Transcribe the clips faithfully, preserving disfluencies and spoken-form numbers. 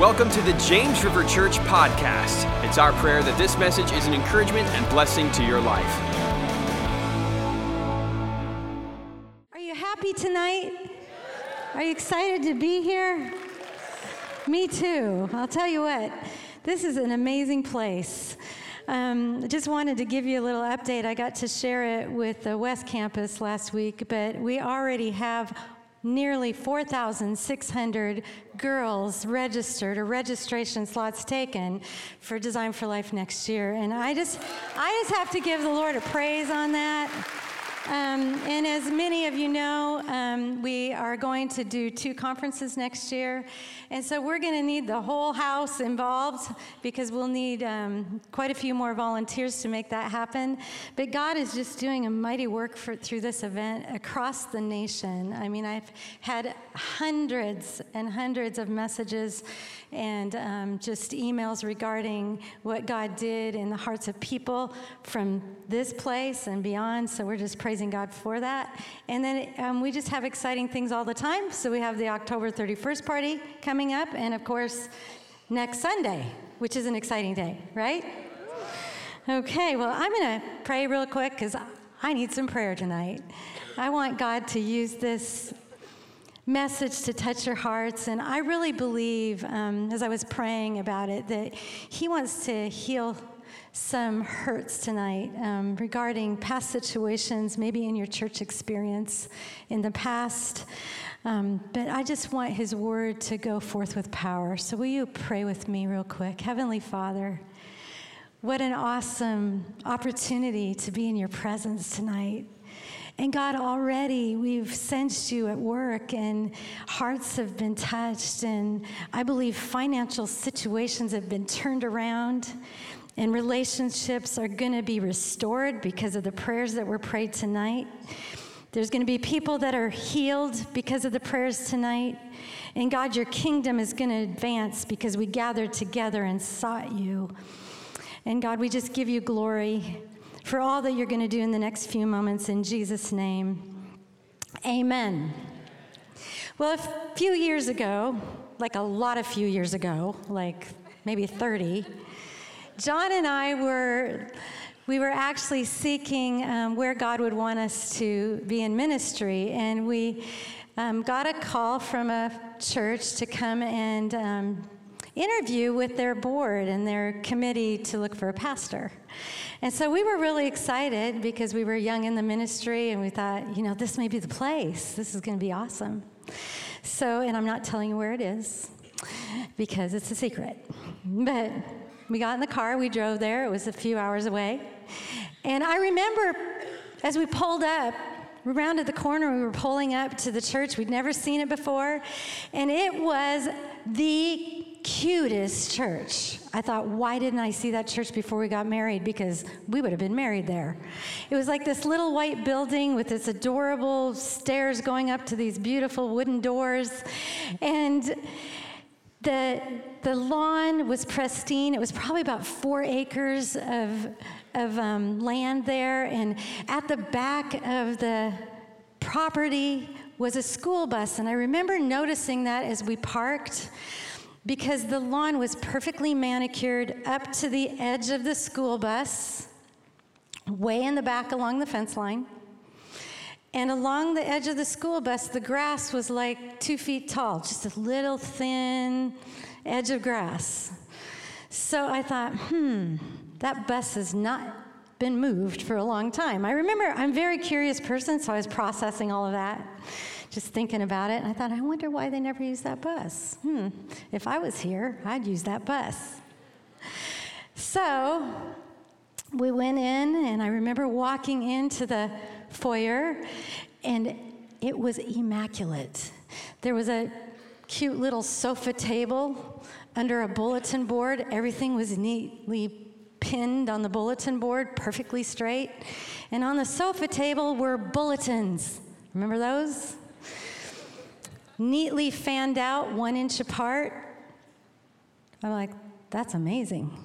Welcome to the James River Church podcast. It's our prayer that this message is an encouragement and blessing to your life. Are you happy tonight? Are you excited to be here? Me too. I'll tell you what, this is an amazing place. Um, just wanted to give you a little update. I got to share it with the West Campus last week, but we already have nearly four thousand six hundred girls registered or registration slots taken for Design for Life next year. And I just, I just have to give the Lord a praise on that. Um, and as many of you know, um, we are going to do two conferences next year. And so we're going to need the whole house involved because we'll need um, quite a few more volunteers to make that happen. But God is just doing a mighty work for, through this event across the nation. I mean, I've had hundreds and hundreds of messages and um, just emails regarding what God did in the hearts of people from this place and beyond. So we're just praising God for that. And then um, we just have exciting things all the time. So we have the October thirty-first party coming up, and of course, next Sunday, which is an exciting day, right? Okay, well, I'm going to pray real quick because I need some prayer tonight. I want God to use this message to touch your hearts, and I really believe, um, as I was praying about it, that He wants to heal some hurts tonight um, regarding past situations, maybe in your church experience in the past. Um, but I just want His word to go forth with power. So will you pray with me real quick? Heavenly Father, what an awesome opportunity to be in your presence tonight. And God, already we've sensed you at work, and hearts have been touched, and I believe financial situations have been turned around, and relationships are going to be restored because of the prayers that were prayed tonight. There's going to be people that are healed because of the prayers tonight. And God, your kingdom is going to advance because we gathered together and sought you. And God, we just give you glory for all that you're going to do in the next few moments in Jesus' name. Amen. Well, a few years ago, like a lot of few years ago, like maybe thirty, John and I were, we were actually seeking um, where God would want us to be in ministry, and we um, got a call from a church to come and um, interview with their board and their committee to look for a pastor. And so we were really excited because we were young in the ministry, and we thought, you know, this may be the place. This is going to be awesome. So, and I'm not telling you where it is because it's a secret, but we got in the car, we drove there. It was a few hours away. And I remember as we pulled up, we rounded the corner, we were pulling up to the church. We'd never seen it before. And it was the cutest church. I thought, why didn't I see that church before we got married? Because we would have been married there. It was like this little white building with this adorable stairs going up to these beautiful wooden doors. And The the lawn was pristine. It was probably about four acres of of um, land there, and at the back of the property was a school bus. And I remember noticing that as we parked, because the lawn was perfectly manicured up to the edge of the school bus, way in the back along the fence line. And along the edge of the school bus, the grass was like two feet tall, just a little thin edge of grass. So I thought, hmm, that bus has not been moved for a long time. I remember, I'm a very curious person, so I was processing all of that, just thinking about it. And I thought, I wonder why they never used that bus. Hmm, if I was here, I'd use that bus. So we went in, and I remember walking into the foyer, and it was immaculate. There was a cute little sofa table under a bulletin board. Everything was neatly pinned on the bulletin board, perfectly straight. And on the sofa table were bulletins. Remember those? Neatly fanned out, one inch apart. I'm like, that's amazing.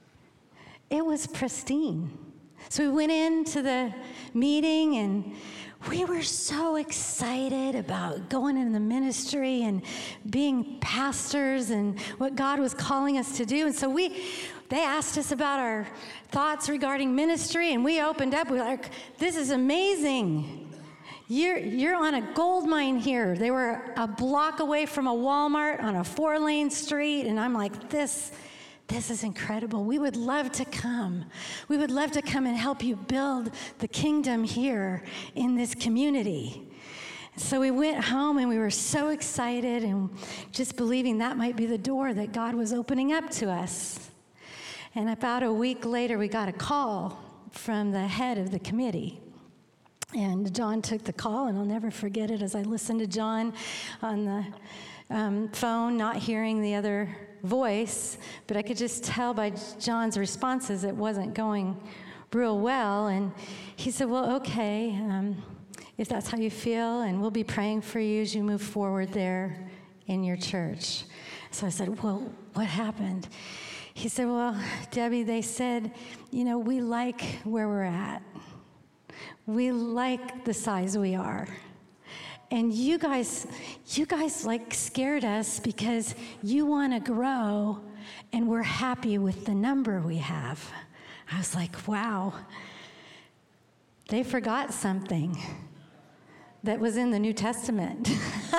It was pristine. So we went into the meeting, and we were so excited about going in the ministry and being pastors and what God was calling us to do. And so we, they asked us about our thoughts regarding ministry, and we opened up. We were like, this is amazing. You're, you're on a gold mine here. They were a block away from a Walmart on a four-lane street, and I'm like, this This is incredible. We would love to come. We would love to come and help you build the kingdom here in this community. So we went home and we were so excited and just believing that might be the door that God was opening up to us. And about a week later, we got a call from the head of the committee. And John took the call, and I'll never forget it as I listened to John on the um, phone, not hearing the other voice, but I could just tell by John's responses it wasn't going real well. And he said, well, okay, um, if that's how you feel, and we'll be praying for you as you move forward there in your church. So I said, well, what happened? He said, well, Debbie, they said, you know, we like where we're at. We like the size we are. And you guys, you guys like scared us because you want to grow and we're happy with the number we have. I was like, wow, they forgot something that was in the New Testament.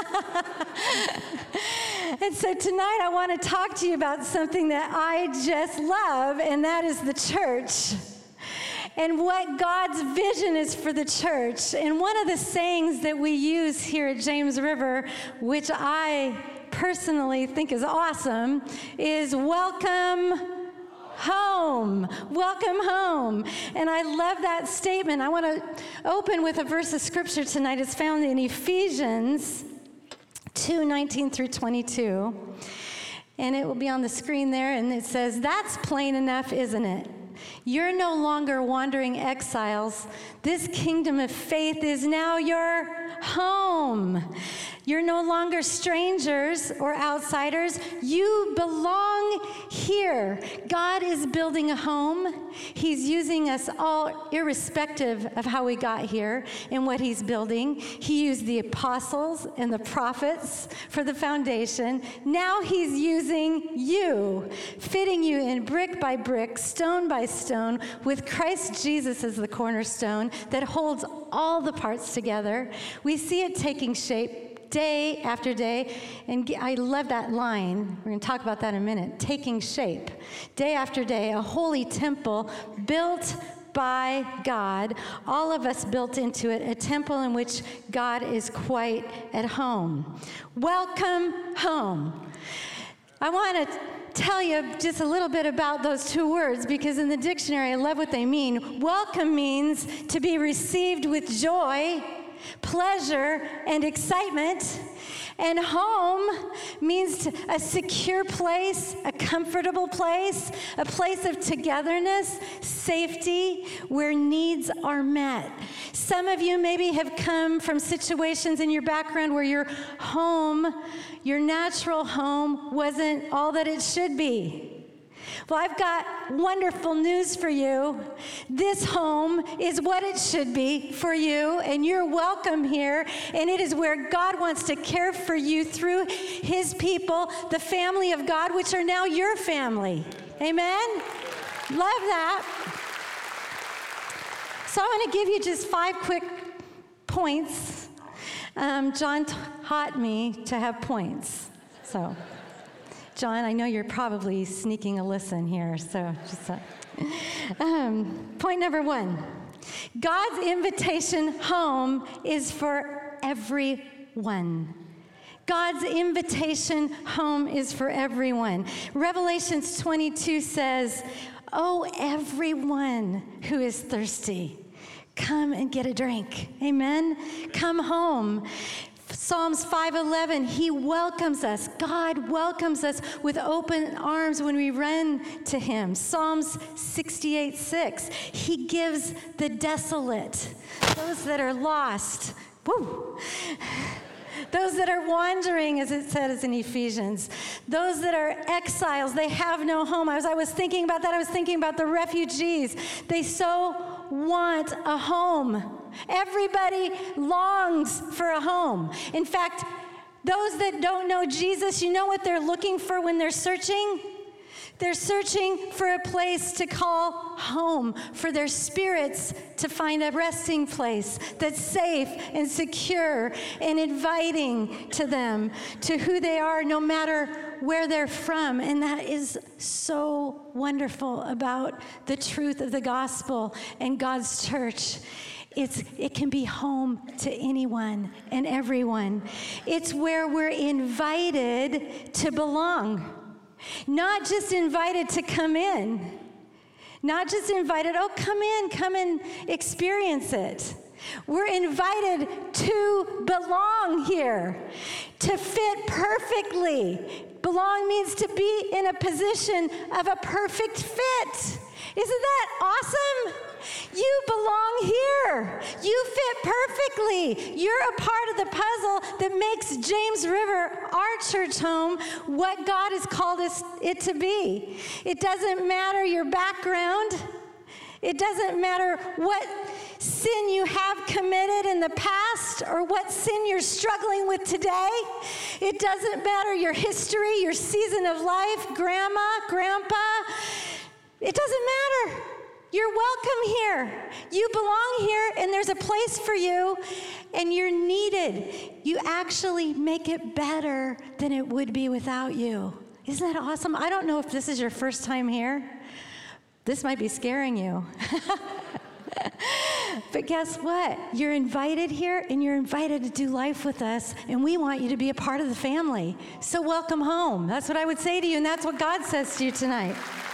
And so tonight I want to talk to you about something that I just love, and that is the church. And what God's vision is for the church. And one of the sayings that we use here at James River, which I personally think is awesome, is welcome home. Welcome home. And I love that statement. I want to open with a verse of scripture tonight. It's found in Ephesians two nineteen through twenty-two. And it will be on the screen there. And it says, that's plain enough, isn't it? You're no longer wandering exiles. This kingdom of faith is now your home. You're no longer strangers or outsiders. You belong here. God is building a home. He's using us all, irrespective of how we got here and what he's building. He used the apostles and the prophets for the foundation. Now he's using you, fitting you in brick by brick, stone by stone, with Christ Jesus as the cornerstone that holds all the parts together. We see it taking shape day after day, and I love that line. We're going to talk about that in a minute. Taking shape, day after day, a holy temple built by God, all of us built into it, a temple in which God is quite at home. Welcome home. I want to tell you just a little bit about those two words, because in the dictionary, I love what they mean. Welcome means to be received with joy, pleasure, and excitement. And home means to, a secure place, a comfortable place, a place of togetherness, safety, where needs are met. Some of you maybe have come from situations in your background where your home, your natural home, wasn't all that it should be. Well, I've got wonderful news for you. This home is what it should be for you, and you're welcome here, and it is where God wants to care for you through his people, the family of God, which are now your family. Amen? Love that. So I want to give you just five quick points. Um, John taught me to have points, so... John, I know you're probably sneaking a listen here, so just uh, um, point number one. God's invitation home is for everyone. God's invitation home is for everyone. Revelations twenty-two says, "Oh, everyone who is thirsty, come and get a drink." Amen? Come home. Psalms five eleven, he welcomes us. God welcomes us with open arms when we run to him. Psalms sixty-eight six, he gives the desolate, those that are lost, woo, those that are wandering, as it says in Ephesians, those that are exiles, they have no home. As I was thinking about that, I was thinking about the refugees. They so want a home. Everybody longs for a home. In fact, those that don't know Jesus, you know what they're looking for when they're searching? They're searching for a place to call home, for their spirits to find a resting place that's safe and secure and inviting to them, to who they are, no matter where they're from. And that is so wonderful about the truth of the gospel and God's church. It's, it can be home to anyone and everyone. It's where we're invited to belong. Not just invited to come in. Not just invited, oh, come in, come and experience it. We're invited to belong here, to fit perfectly. Belong means to be in a position of a perfect fit. Isn't that awesome? You belong here. You fit perfectly. You're a part of the puzzle that makes James River, our church home, what God has called us it to be. It doesn't matter your background. It doesn't matter what sin you have committed in the past or what sin you're struggling with today. It doesn't matter your history, your season of life, grandma, grandpa. It doesn't matter. You're welcome here. You belong here, and there's a place for you, and you're needed. You actually make it better than it would be without you. Isn't that awesome? I don't know if this is your first time here. This might be scaring you. But guess what? You're invited here, and you're invited to do life with us, and we want you to be a part of the family. So welcome home. That's what I would say to you, and that's what God says to you tonight.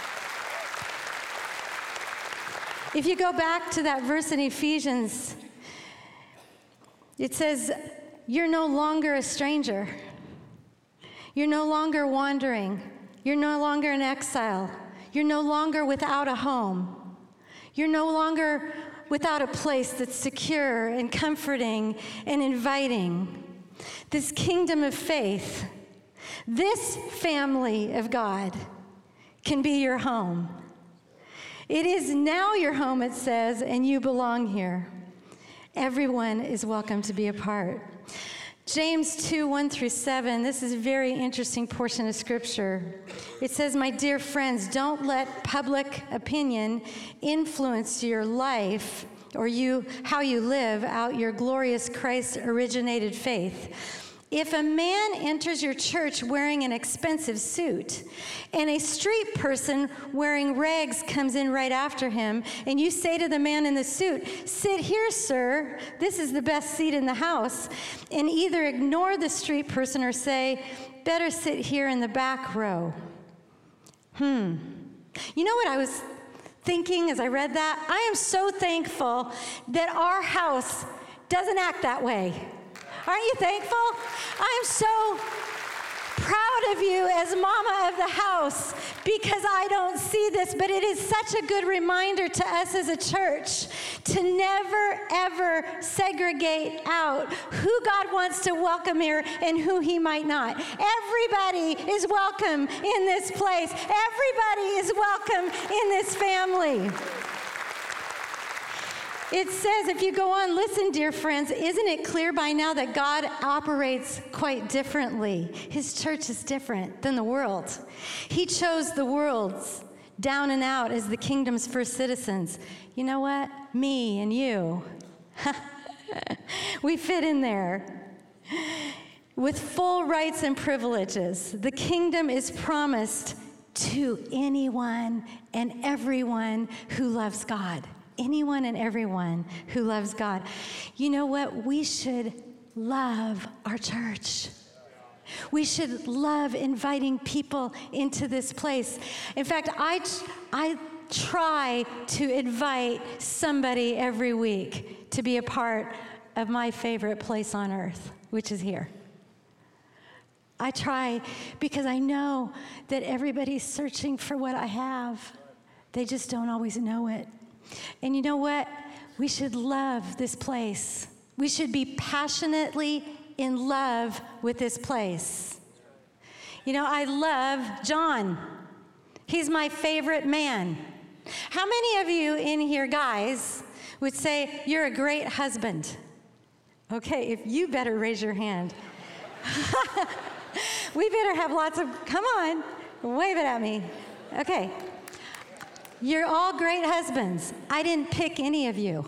If you go back to that verse in Ephesians, it says, you're no longer a stranger. You're no longer wandering. You're no longer in exile. You're no longer without a home. You're no longer without a place that's secure and comforting and inviting. This kingdom of faith, this family of God can be your home. It is now your home, it says, and you belong here. Everyone is welcome to be a part. James two, one through seven, this is a very interesting portion of Scripture. It says, my dear friends, don't let public opinion influence your life or you how you live out your glorious Christ-originated faith. If a man enters your church wearing an expensive suit, and a street person wearing rags comes in right after him, and you say to the man in the suit, sit here, sir, this is the best seat in the house, and either ignore the street person or say, better sit here in the back row. Hmm. You know what I was thinking as I read that? I am so thankful that our house doesn't act that way. Aren't you thankful? I'm so proud of you as mama of the house because I don't see this, but it is such a good reminder to us as a church to never, ever segregate out who God wants to welcome here and who he might not. Everybody is welcome in this place. Everybody is welcome in this family. It says, if you go on, listen, dear friends, isn't it clear by now that God operates quite differently? His church is different than the world. He chose the world's down and out as the kingdom's first citizens. You know what? Me and you. We fit in there. With full rights and privileges, the kingdom is promised to anyone and everyone who loves God. Anyone and everyone who loves God. You know what? We should love our church. We should love inviting people into this place. In fact, I, I try to invite somebody every week to be a part of my favorite place on earth, which is here. I try because I know that everybody's searching for what I have. They just don't always know it. And you know what? We should love this place. We should be passionately in love with this place. You know, I love John. He's my favorite man. How many of you in here, guys, would say, you're a great husband. Okay, if you better raise your hand. We better have lots of, come on, wave it at me. Okay. You're all great husbands. I didn't pick any of you.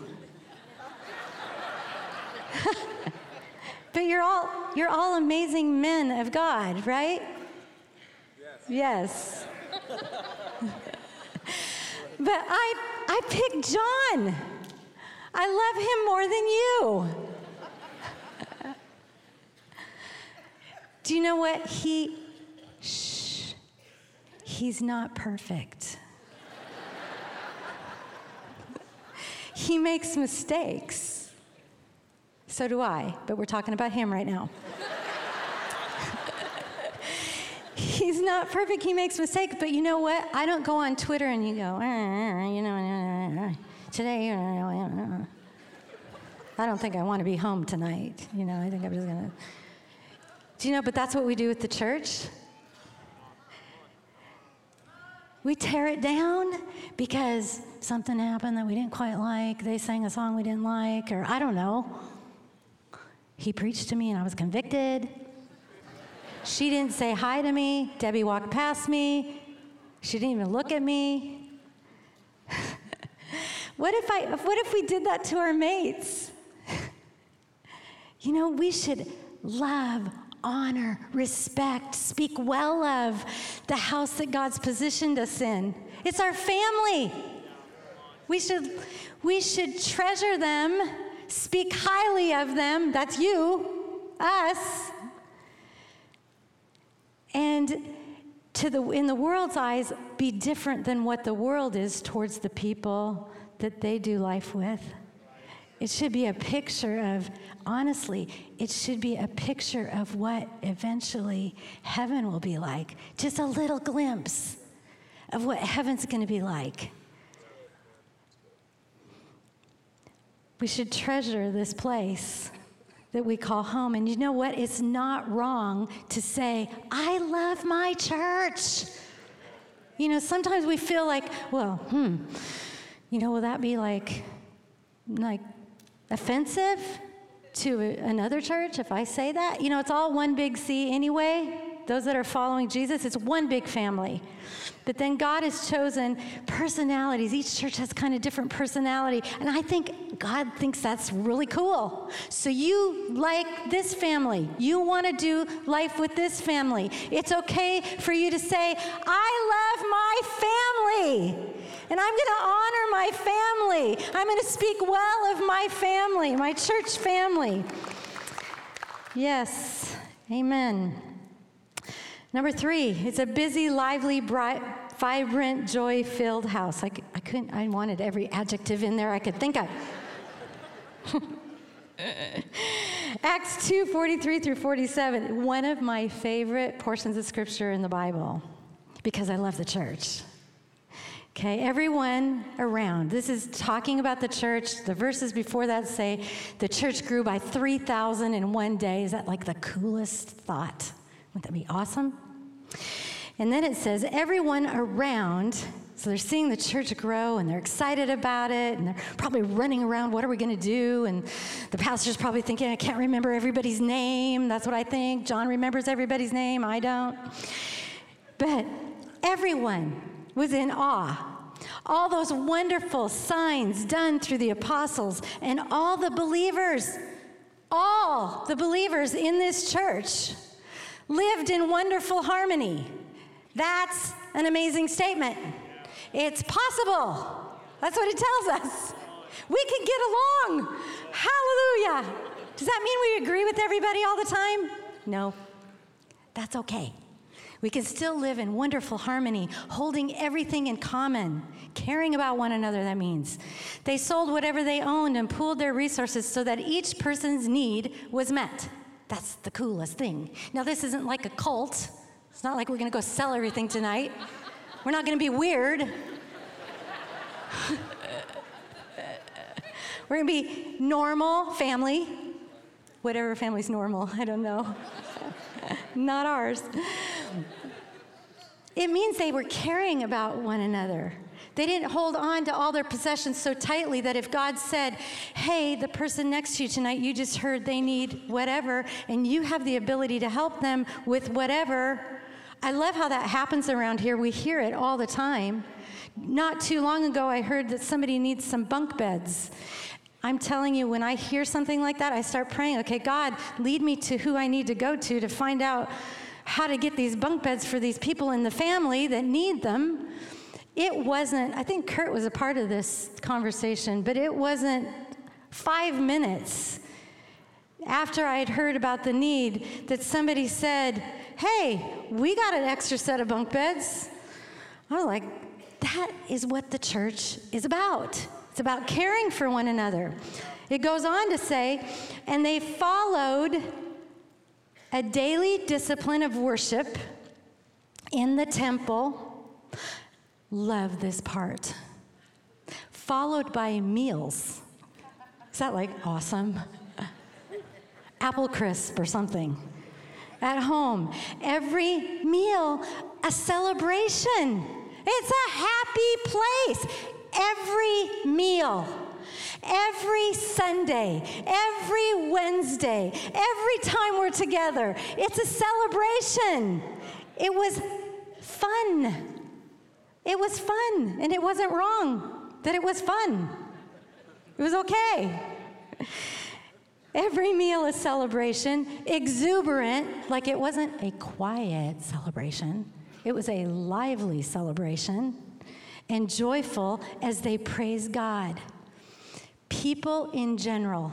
But you're all you're all amazing men of God, right? Yes. Yes. But I I picked John. I love him more than you. Do you know what? He, shh, he's not perfect. He makes mistakes. So do I, but we're talking about him right now. He's not perfect, he makes mistakes, but you know what? I don't go on Twitter and you go, uh, you know, uh, today, uh, I don't think I want to be home tonight. You know, I think I'm just going to. Do you know, but that's what we do with the church. We tear it down because something happened that we didn't quite like. They sang a song we didn't like, or I don't know. He preached to me and I was convicted. She didn't say hi to me. Debbie walked past me. She didn't even look at me. What if I, what if we did that to our mates? You know, we should love, honor, respect, speak well of the house that God's positioned us in. It's our family. We should, we should treasure them, speak highly of them. That's you, us. And to the, in the world's eyes, be different than what the world is towards the people that they do life with. It should be a picture of, honestly, it should be a picture of what eventually heaven will be like. Just a little glimpse of what heaven's going to be like. We should treasure this place that we call home. And you know what? It's not wrong to say, I love my church. You know, sometimes we feel like, well, hmm, you know, will that be like, like, offensive to another church if I say that? You know, it's all one big C anyway. Those that are following Jesus, it's one big family. But then God has chosen personalities. Each church has kind of different personality. And I think God thinks that's really cool. So you like this family. You want to do life with this family. It's okay for you to say, I love my family. And I'm going to honor my family. I'm going to speak well of my family, my church family. Yes, amen. Number three, it's a busy, lively, bright, vibrant, joy-filled house. I, I couldn't, I wanted every adjective in there I could think of. Acts two, forty-three through forty-seven, one of my favorite portions of scripture in the Bible, because I love the church. Okay, everyone around. This is talking about the church. The verses before that say the church grew by three thousand in one day. Is that like the coolest thought? Wouldn't that be awesome? And then it says everyone around, so they're seeing the church grow and they're excited about it and they're probably running around, what are we going to do? And the pastor's probably thinking, I can't remember everybody's name. That's what I think. John remembers everybody's name. I don't. But everyone was in awe. All those wonderful signs done through the apostles and all the believers, all the believers in this church lived in wonderful harmony. That's an amazing statement. It's possible. That's what it tells us. We can get along. Hallelujah. Does that mean we agree with everybody all the time? No. That's okay. We can still live in wonderful harmony, holding everything in common, caring about one another, that means. They sold whatever they owned and pooled their resources so that each person's need was met. That's the coolest thing. Now, this isn't like a cult. It's not like we're going to go sell everything tonight. We're not going to be weird. We're going to be normal family. Whatever family's normal, I don't know. Not ours. It means they were caring about one another. They didn't hold on to all their possessions so tightly that if God said, hey, the person next to you tonight, you just heard they need whatever, and you have the ability to help them with whatever. I love how that happens around here. We hear it all the time. Not too long ago, I heard that somebody needs some bunk beds. I'm telling you, when I hear something like that, I start praying, okay, God, lead me to who I need to go to to find out how to get these bunk beds for these people in the family that need them. It wasn't, I think Kurt was a part of this conversation, but it wasn't five minutes after I had heard about the need that somebody said, hey, we got an extra set of bunk beds. I was like, that is what the church is about. It's about caring for one another. It goes on to say, and they followed a daily discipline of worship in the temple. Love this part. Followed by meals. Is that like awesome? Apple crisp or something. At home. Every meal, a celebration. It's a happy place. Every meal, every Sunday, every Wednesday, every time we're together, it's a celebration. It was fun. It was fun, and it wasn't wrong that it was fun. It was okay. Every meal a celebration, exuberant, like it wasn't a quiet celebration. It was a lively celebration. And joyful as they praise God. People in general.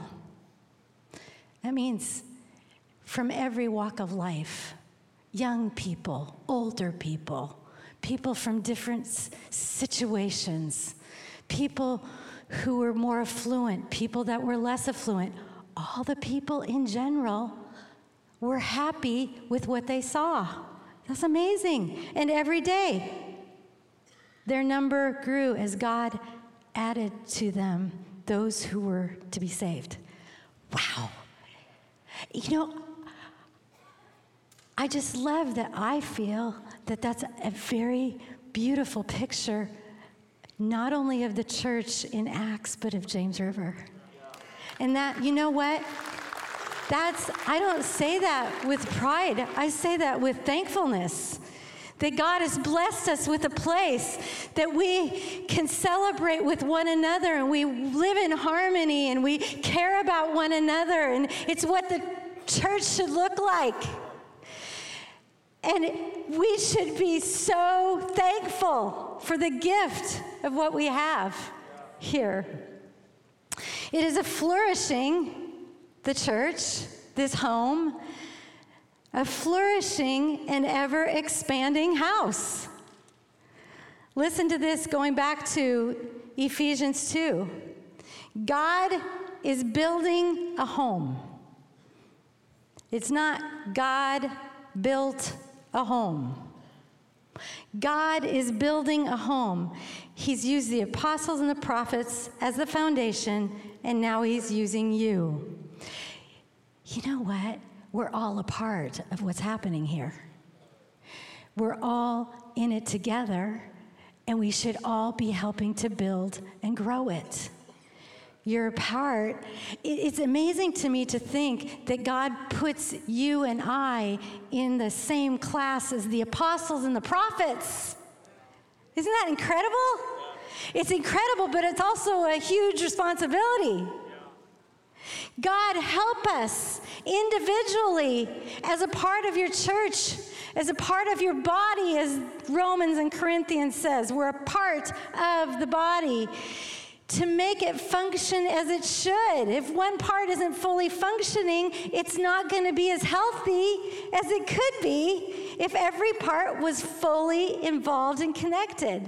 That means from every walk of life. Young people, older people, people from different situations, people who were more affluent, people that were less affluent. All the people in general were happy with what they saw. That's amazing. And every day, their number grew as God added to them those who were to be saved. Wow. You know, I just love that I feel that that's a very beautiful picture, not only of the church in Acts, but of James River. And that, you know what? That's, I don't say that with pride. I say that with thankfulness. That God has blessed us with a place that we can celebrate with one another, and we live in harmony, and we care about one another, and it's what the church should look like. And we should be so thankful for the gift of what we have here. It is a flourishing, the church, this home, a flourishing and ever-expanding house. Listen to this, going back to Ephesians two. God is building a home. It's not God built a home. God is building a home. He's used the apostles and the prophets as the foundation, and now he's using you. You know what? We're all a part of what's happening here. We're all in it together, and we should all be helping to build and grow it. You're a part. It's amazing to me to think that God puts you and I in the same class as the apostles and the prophets. Isn't that incredible? It's incredible, but it's also a huge responsibility. God, help us individually as a part of your church, as a part of your body, as Romans and Corinthians says. We're a part of the body to make it function as it should. If one part isn't fully functioning, it's not going to be as healthy as it could be if every part was fully involved and connected.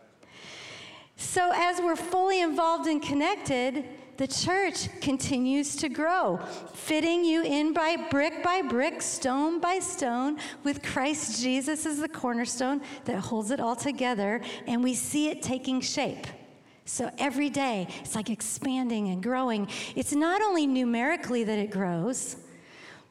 So as we're fully involved and connected, the church continues to grow, fitting you in by brick by brick, stone by stone, with Christ Jesus as the cornerstone that holds it all together, and we see it taking shape. So every day, it's like expanding and growing. It's not only numerically that it grows.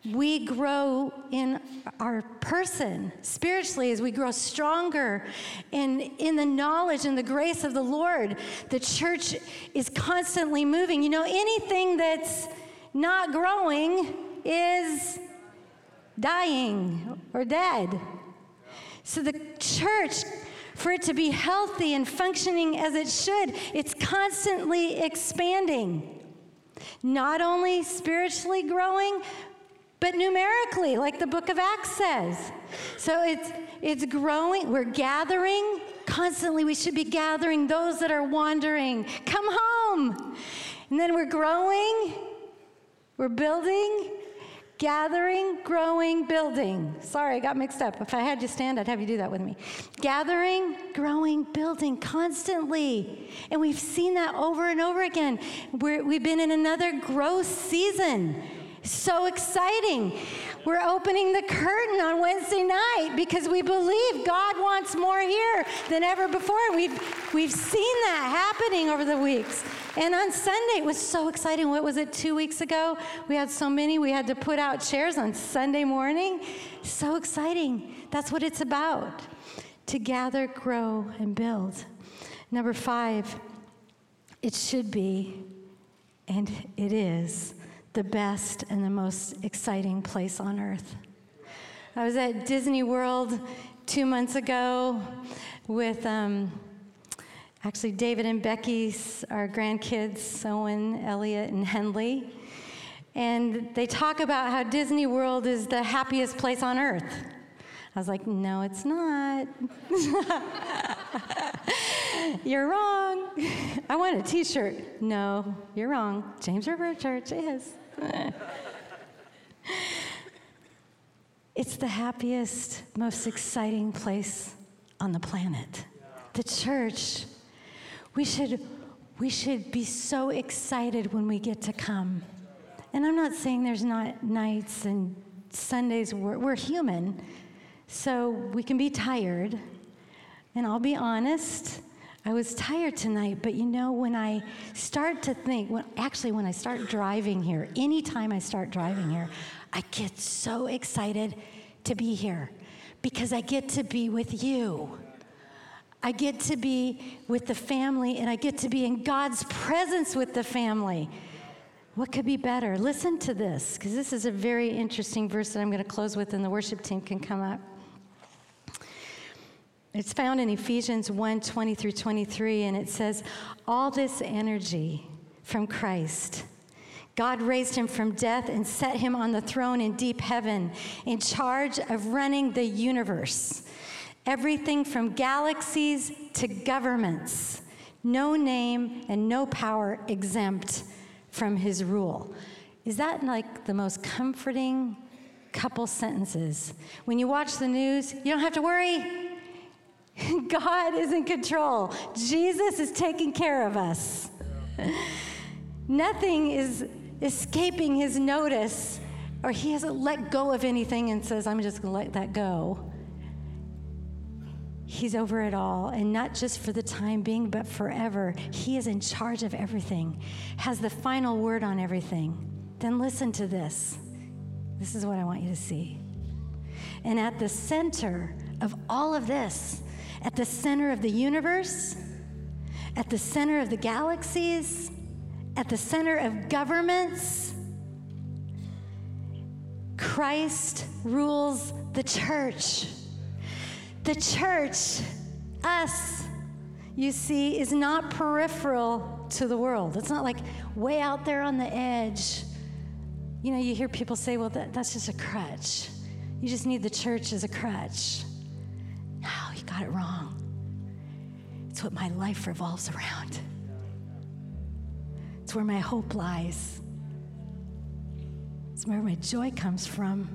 we grow in our person spiritually, as we grow stronger in, in the knowledge and the grace of the Lord, the church is constantly moving. You know, anything that's not growing is dying or dead. So the church, for it to be healthy and functioning as it should, it's constantly expanding. Not only spiritually growing, but numerically, like the book of Acts says. So it's it's growing. We're gathering constantly. We should be gathering those that are wandering. Come home. And then we're growing. We're building, gathering, growing, building. Sorry, I got mixed up. If I had you stand, I'd have you do that with me. Gathering, growing, building constantly. And we've seen that over and over again. We're, we've been in another growth season. So exciting. We're opening the curtain on Wednesday night because we believe God wants more here than ever before. We've, we've seen that happening over the weeks. And on Sunday, it was so exciting. What was it, two weeks ago? We had so many. We had to put out chairs on Sunday morning. So exciting. That's what it's about, to gather, grow, and build. Number five, it should be, and it is, the best and the most exciting place on earth. I was at Disney World two months ago with um, actually David and Becky's, our grandkids, Owen, Elliot, and Henley. And they talk about how Disney World is the happiest place on earth. I was like, no, it's not. You're wrong. I want a t-shirt. No, you're wrong. James River Church is. It's the happiest, most exciting place on the planet. The church. We should, we should be so excited when we get to come. And I'm not saying there's not nights and Sundays where we're human, so we can be tired. And I'll be honest, I was tired tonight, but you know, when I start to think, when, actually when I start driving here, anytime I start driving here, I get so excited to be here because I get to be with you. I get to be with the family, and I get to be in God's presence with the family. What could be better? Listen to this, because this is a very interesting verse that I'm going to close with, and the worship team can come up. It's found in Ephesians one, twenty through twenty-three, and it says, all this energy from Christ, God raised him from death and set him on the throne in deep heaven, in charge of running the universe. Everything from galaxies to governments, no name and no power exempt from his rule. Is that like the most comforting couple sentences? When you watch the news, you don't have to worry. God is in control. Jesus is taking care of us. Nothing is escaping his notice, or he hasn't let go of anything and says, I'm just going to let that go. He's over it all, and not just for the time being, but forever. He is in charge of everything, has the final word on everything. Then listen to this. This is what I want you to see. And at the center of all of this, at the center of the universe, at the center of the galaxies, at the center of governments, Christ rules the church. The church, us, you see, is not peripheral to the world. It's not like way out there on the edge. You know, you hear people say, well, that, that's just a crutch. You just need the church as a crutch. No, you got it wrong. It's what my life revolves around. It's where my hope lies. It's where my joy comes from.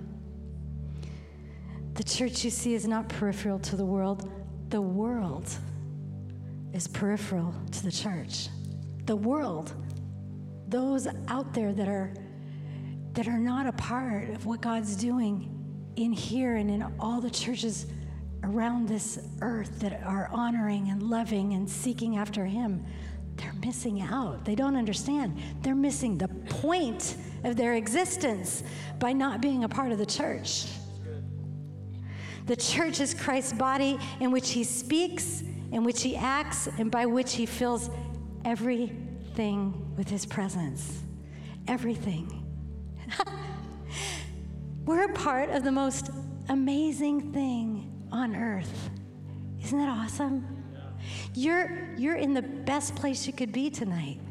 The church, you see, is not peripheral to the world. The world is peripheral to the church. The world, those out there that are that are not a part of what God's doing in here and in all the churches around this earth that are honoring and loving and seeking after him, they're missing out. They don't understand. They're missing the point of their existence by not being a part of the church. The church is Christ's body in which he speaks, in which he acts, and by which he fills everything with his presence. Everything. We're a part of the most amazing thing on earth. Isn't that awesome? You're, you're in the best place you could be tonight.